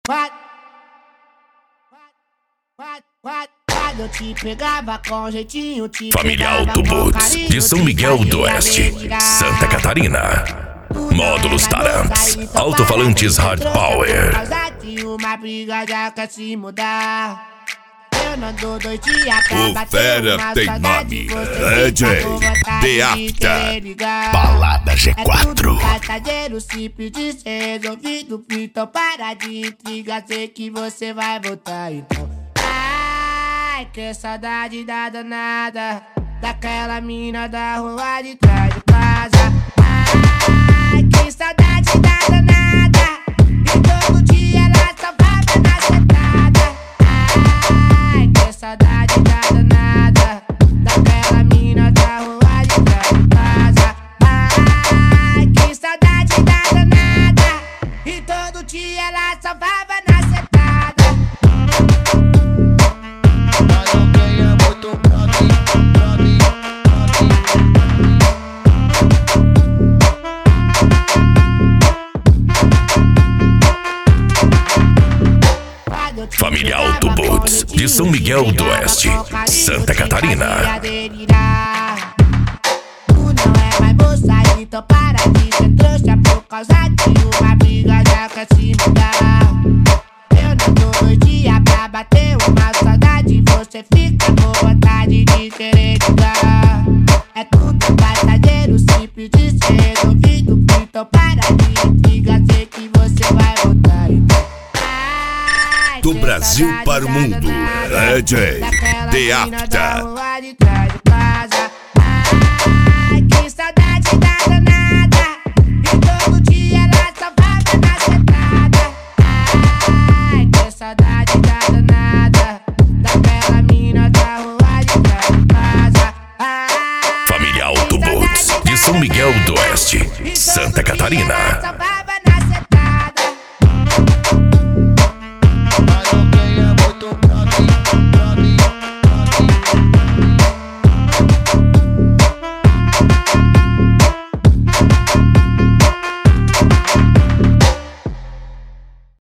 Quando eu te pegava com jeitinho, Família Alto Boots, de São Miguel do Oeste, Santa Catarina. Módulos Tarantes, alto-falantes Hard Power. Uma briga já quer se mudar. Eu não dou 2 dias pra O bater fera uma tem saudade, nome, você DJ fica com vontade The de After. querer ligar. Balada É tudo G4. passageiro, simples de ser resolvido. Então para de intriga, sei que você vai voltar. Então, ai, que saudade da danada, daquela mina da rua de trás de casa. Ai, que saudade da danada, e todo dia ela só vai na sentada. Ai, que saudade da danada, daquela mina da rua de trás de casa. Ai, que saudade da danada, e todo dia ela só vai na sentada. Mas alguém é muito pra mim. Família Alto Boots, de São Miguel do Oeste, Santa Catarina. Tu não é mais moça, então para de ser trouxa. Por causa de uma briga já quer se mudar. Eu não dou 2 dias pra bater uma saudade, você fica com vontade de querer ligar. É tudo passageiro, simples de ser resolvido. Então para de intriga, sei que você vai voltar. Do Brasil para o mundo, DJ The After. Ai, que saudade da danada, e todo dia ela só vai na sentada. Ai, que saudade da danada, daquela mina da rua de trás de casa. Ai, Família Alto Boots, de São Miguel do Oeste, Santa Catarina.